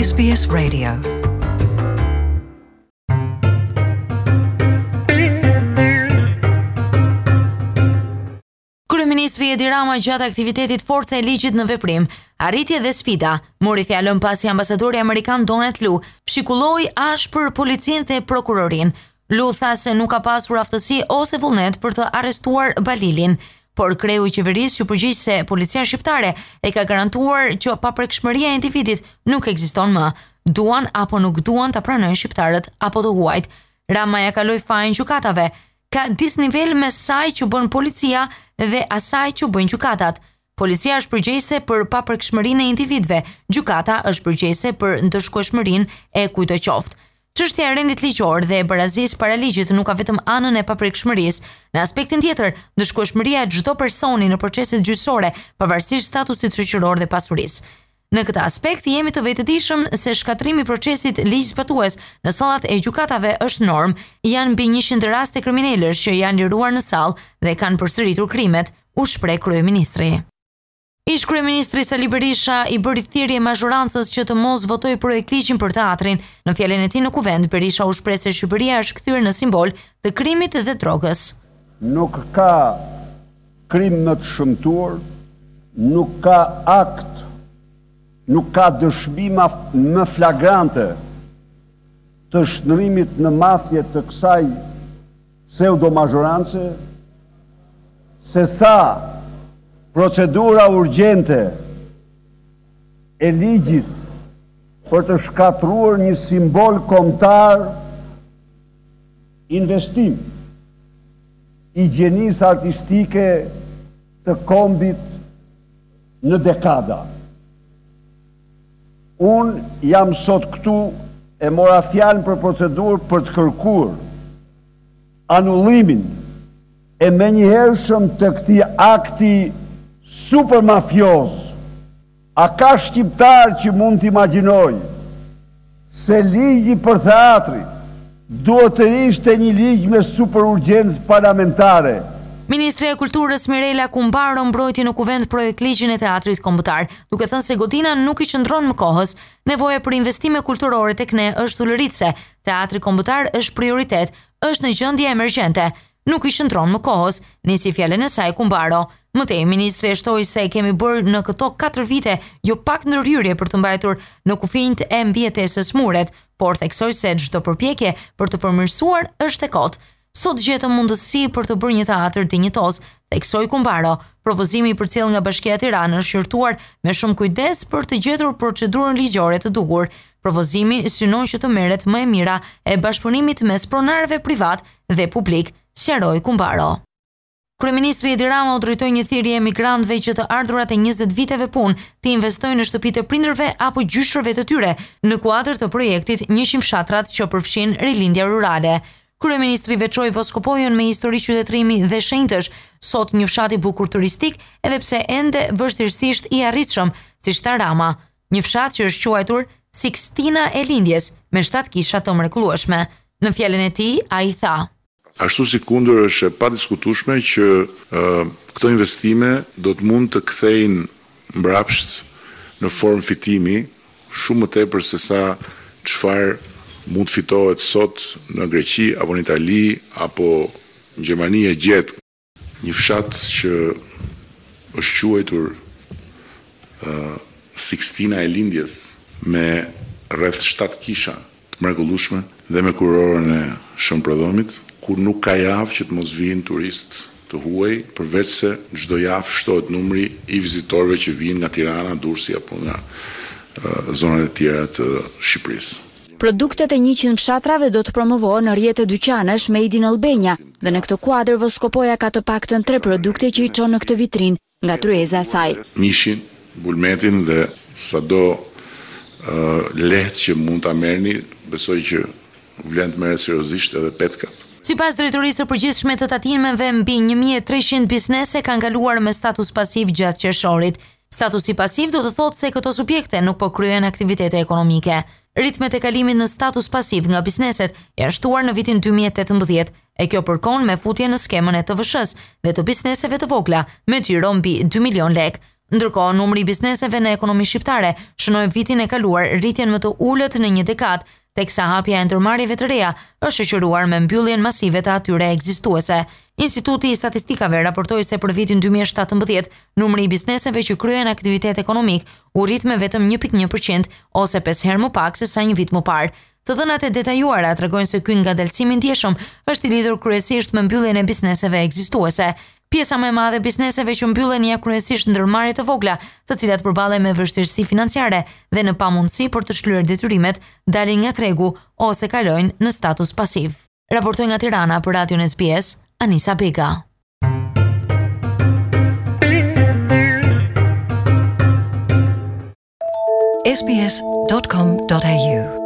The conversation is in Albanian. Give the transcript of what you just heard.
SBS Radio. Kryeministri Edi Rama gjatë aktivitetit Forca e Ligjit në veprim, arritje dhe sfida, mori fjalën pasi ambasadori amerikan Donald Lu shikulloi ashpër policinë dhe prokurorinë. Lu tha se nuk ka pasur aftësi ose vullnet për të arrestuar Balilin, por kreu i qeverisë që përgjigj se policia shqiptare e ka garantuar që paprekshmëria e individit nuk ekziston më. Duan apo nuk duan ta pranojnë shqiptarët apo të huajt. Rama ja kaloi fajin gjykatave. Ka disnivel mes saj që bën policia dhe asaj që bëjnë gjykatat. Policia është përgjegjëse për paprekshmërinë e individëve, gjykata është përgjegjëse për ndëshkueshmërinë e kujt do qoftë. Çështja e rendit ligjor dhe e barazisë para ligjit nuk ka vetëm anën e paprekshmërisë. Në aspektin tjetër, ndëshkueshmëria e çdo personi në proceset gjyqësore, pavarësisht statusit shoqëror dhe pasurisë. Në këtë aspekt jemi të vetëdijshëm se shkatrimi i procesit ligjzbatues në sallat e gjykatave është normë. Janë mbi 100 raste kriminalësh që janë liruar në sallë dhe kanë përsëritur krimet, u shpreh kryeministri. Ish kryeministri Sali Berisha i bëri thirrje mazhorancës që të mos votojë projektligjin për teatrin. Në fjalën e tij në kuvent, Berisha u shpreh se Shqipëria është kthyer në simbol të krimit dhe drogës. Nuk ka krim më të shëmtuar, nuk ka akt, nuk ka dëshmi më flagrante të shndrimit në mafje të kësaj pseudo-mazhorance, se sa procedura urgjente e ligjit për të shkatruar një simbol kombëtar, investim i gjenisë artistike të kombit në dekada. Unë jam sot këtu e mora fjalën për procedurë për të kërkuar anullimin e menjëhershëm të këtij akti super mafioz. A ka shqiptar që mund të imagjinoj se ligji për teatri duhet të ishte një ligj me super urgjencë parlamentare? Ministri e Kulturës Mirela Kumbaro mbrojti në kuvent projektligjin e teatrit kombëtar, duke thënë se godina nuk i qëndron më kohës. Nevoja për investime kulturore tek ne është ulëritse. Teatri kombëtar është prioritet, është në gjendje emergjente. Nuk i qëndron më kohës, nisi fjalën e saj Kumbaro. Mëtej, ministri e shtoi se kemi bërë në këto 4 vite jo pak ndërhyrje për të mbajtur në kufinjt e mbijetesës muret, por theksoi se çdo përpjekje për të përmirësuar është e kotë. Sot gjetëm mundësi për të bërë një teatr dinjitoz, theksoi Kumbaro. Propozimi i përcjell nga Bashkia e Tiranës është shqyrtuar me shumë kujdes për të gjetur procedurën ligjore të duhur. Propozimi synon që të merret më e mira e bashkëpunimit mes pronarëve privat dhe publik, sqaroi Kumbaro. Kryeministri Edi Rama u drejtoi një thirrje emigrantëve që të ardhurat e 20 viteve punë të investojnë në shtëpitë e prindërve apo gjyshërve të tyre në kuadër të projektit 100 fshatrat që përfshin rilindja rurale. Kryeministri veçoi Voskopojën me histori qytetërimi dhe shenjtësh, sot një fshat i bukur turistik, edhe pse ende vështirësisht i arritshëm, siç tha Rama. Një fshat që është quajtur Sixtina e Lindjes, me 7 kisha të mrekullueshme. Në fjalën e tij, ai tha: Ashtu si kundër është e padiskutueshme që këto investime do të mund të kthejnë mbrapsht në formë fitimi shumë më tepër se sa çfarë mund të fitohet sot në Greqi apo në Itali apo në Gjermani e gjetë. Një fshat që është quajtur Sixtina e Lindjes me rreth 7 kisha të mrekullueshme dhe me kurorën e Shëmprodhomit, kur nuk ka javë që të mos vinë turist të huaj, përveç se çdo javë shtohet numri i vizitorëve që vijnë nga Tirana, Durrësi apo nga zonat e tjera të Shqipërisë. Produktet e 100 fshatrave do të promovohen në rrjetë dyqanesh Made in Albania dhe në këtë kuadër Voskopoja ka të paktën 3 produkte që i çon në këtë vitrinë nga tryeza e saj. Mishin, bulmetin dhe sado lehtë që mund ta merrni, besoj që vlen të merret seriozisht edhe petkat. Sipas drejtorisë së përgjithshme të tatimeve, mbi 1300 biznese kanë kaluar me status pasiv gjatë qershorit. Statusi pasiv do të thotë se këto subjekte nuk po kryejnë aktivitete ekonomike. Ritmet e kalimit në status pasiv nga bizneset janë shtuar në vitin 2018, e kjo përkon me futje në skemën e TVSH-s dhe të bizneseve të vogla me xhiro mbi 2 milion lek. Ndërkohë, numri I bizneseve në ekonomi shqiptare shënoi vitin e kaluar rritjen më të ulët në një dekadë, teksa hapja e ndërmarrjeve të reja është shoqëruar me mbylljen masive të atyre ekzistuese. Instituti I Statistikave raportoi se për vitin 2017, numri I bizneseve që kryen aktivitet ekonomik u rrit me vetëm 1.1% ose 5 herë më pak se sa një vit më parë. Të dhënat e detajuara tregojnë se ky ngadalësim I ndjeshëm është I lidhur kryesisht me mbylljen e bizneseve ekzistuese. Pjesa më e madhe e bizneseve që mbyllen janë kryesisht ndërmarrje të vogla, të cilat përballen me vështirësi financiare dhe në pamundësi për të shlyer detyrimet, dalin nga tregu ose kalojnë në status pasiv. Raportoi nga Tirana për Radion SBS, Anisa Bega. sbs.com.au